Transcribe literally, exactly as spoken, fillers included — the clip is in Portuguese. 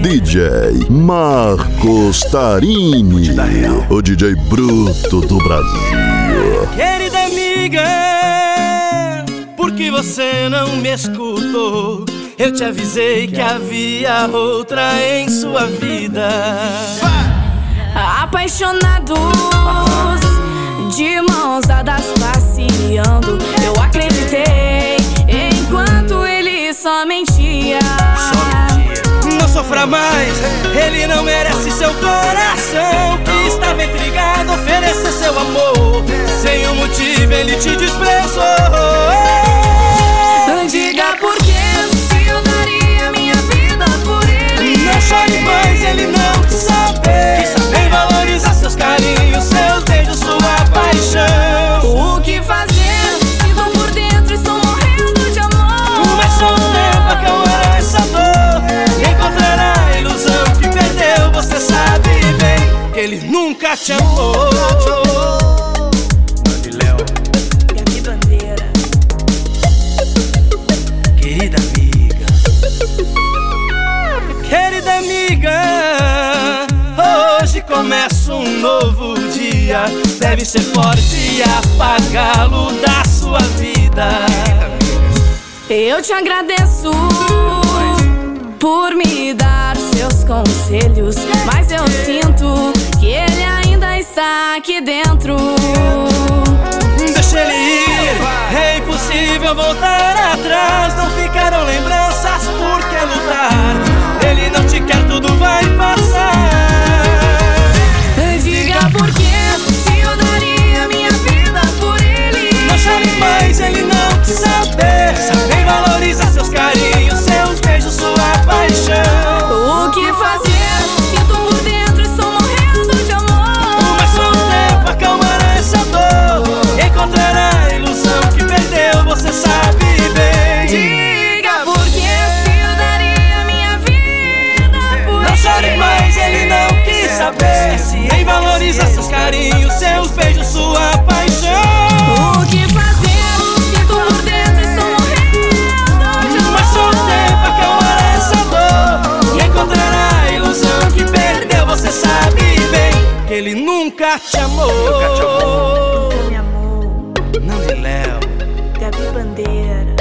D J Marcos Tarini, o D J bruto do Brasil. Querida amiga, por que você não me escutou? Eu te avisei que havia outra em sua vida. Apaixonados, de mãos dadas passeando, eu acreditei enquanto ele só mentia. Não sofra mais, ele não merece seu coração, que estava intrigado, oferecer seu amor. Sem um motivo ele te desprezou. Diga por que se eu daria minha vida por ele. Não chore mais, ele não quis saber. Nem valorizar seus carinhos, seus beijos, sua paixão. O que fazer? Sinto por dentro, estou morrendo de amor. Mas só um tempo acalmará essa dor. Encontrará a ilusão que perdeu. Você sabe bem que ele nunca te amou. Mande Léo, Gabi Bandeira. querida amiga. Querida amiga, hoje começa um novo dia. Deve ser forte e apagá-lo da sua vida. Eu te agradeço por me dar seus conselhos, mas eu sinto que ele ainda está aqui dentro. Deixa ele ir, é impossível voltar atrás. Não ficarão lembranças, por que lutar? Ele não te quer, tudo vai passar. Diga por que se eu daria minha vida por ele. Não chore mais, ele não quis saber. Nem valoriza seus carinhos, seus beijos, sua paixão. O que fazer? Sinto por dentro, estou morrendo de amor. Mas só um tempo acalmará essa dor. Encontrará a ilusão que perdeu, você sabe bem. Diga por que se eu daria minha vida por ele. Não chore mais, ele não quis saber. Nem valoriza seus carinhos, seus beijos, sua paixão. O que fazer? Sinto por dentro, estou morrendo de amor. Mas só um tempo acalmará essa dor. Encontrará a ilusão que perdeu, você sabe bem que ele nunca te amou. Nunca me amou. Não de Léo, Gabi Bandeira.